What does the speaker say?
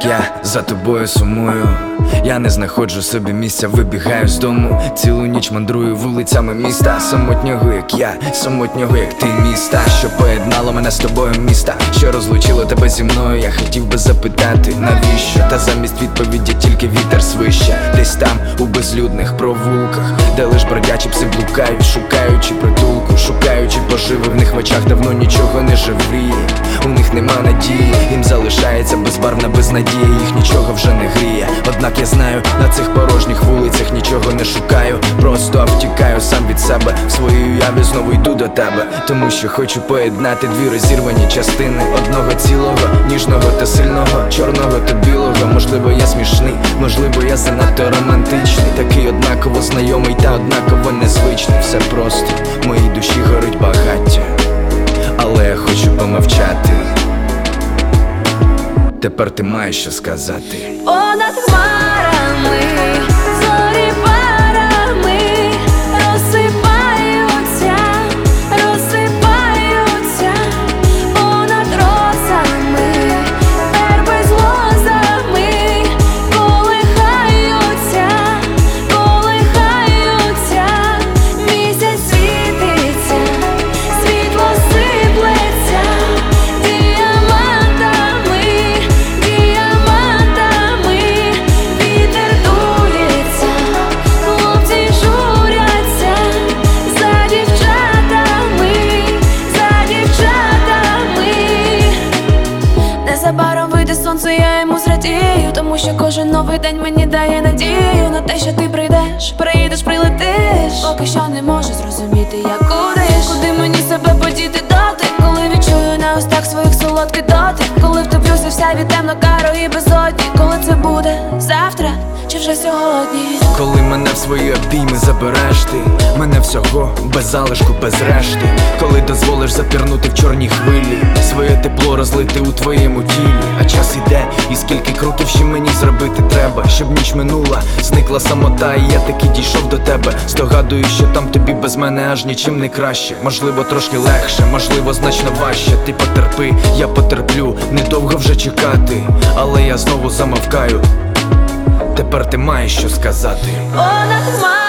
я за тобою сумую. Я не знаходжу собі місця, вибігаю з дому. Цілу ніч мандрую вулицями міста. Самотнього як я, самотнього як ти, міста, що поєднало мене з тобою, міста, що розлучило тебе зі мною. Я хотів би запитати, навіщо? Та замість відповіді тільки вітер свище. Десь там, у безлюдних провулках, де лиш бродячі пси блукають, шукаючи притулку, шукаючи поживи. В них в очах давно нічого не живріє, у них нема надії, їм залишається безбарвна безнадія, їх нічого вже не гріє. Однак я знаю, на цих порожніх вулицях нічого не шукаю, просто втікаю сам від себе. В своїй уяві знову йду до тебе, тому що хочу поєднати дві розірвані частини одного цілого, ніжного та сильного, чорного та білого. Можливо, я смішний, можливо, я занадто романтичний, такий однаково знайомий та однаково незвичний. Все просто, в моїй душі горить багаття, але я хочу помовчати. Тепер ти маєш що сказати. Понад хмарами зорі парами розсипаються, розсипаються. Понад розами верби з лозами колихаються, колихаються. Місяць світиться, світло сиплеться діамантами, діамантами. Вітер дується, хлопці журяться за дівчатами, за дівчатами. Незабаром вийде сонце, я йому зрадію, тому що кожен новий день мені дає надію на те, що ти прийдеш, приїдеш, прилетиш. Поки що не можу зрозуміти, як куди мені себе подіти доти, коли відчую на устах своїх солодкий дотик, коли втоплюся вся від темно-карої безодні. Коли це буде? Завтра чи вже сьогодні? Коли мене в свої обійми забереш ти, мене всього, без залишку, без решти. Коли дозволиш запірнути в чорній хвилі, своє тепло розлити у твоєму тілі. А час іде, і скільки кроків ще мені зробити треба, щоб ніч минула, зникла самота, і я таки дійшов до тебе. Здогадую, що там тобі без мене аж нічим не краще. Можливо, трошки легше, можливо, значно важче. Ти потерпи, я потерплю, недовго вже чекати, але я знову замовкаю. Тепер ти маєш що сказати. Понад хмарами